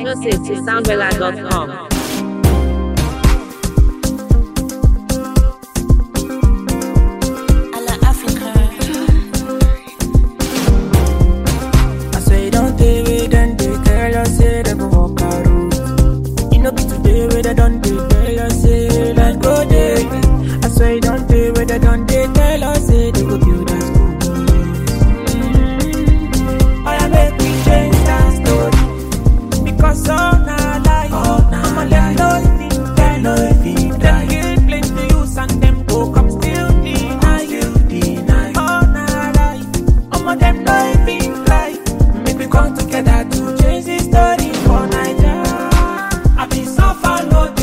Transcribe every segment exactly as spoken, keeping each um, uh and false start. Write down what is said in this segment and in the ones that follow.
Exclusive to soundwella dot com. They don't they tell us say let's go there. I swear you don't they where they don't they tell us say they go build us school. Mm-hmm. I make me change that story because all na lie, all na lie. Know if it die, know if it die. Them kill plenty youths and them go come still deny, still deny. All na lie, all of them know if it lie. Make we come together to change the story for Nigeria. I be suffer.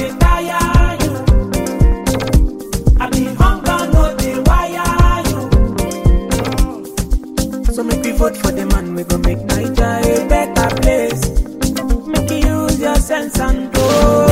Vote for the man, we gon' make Nigeria a better place. Make you use your sense and go.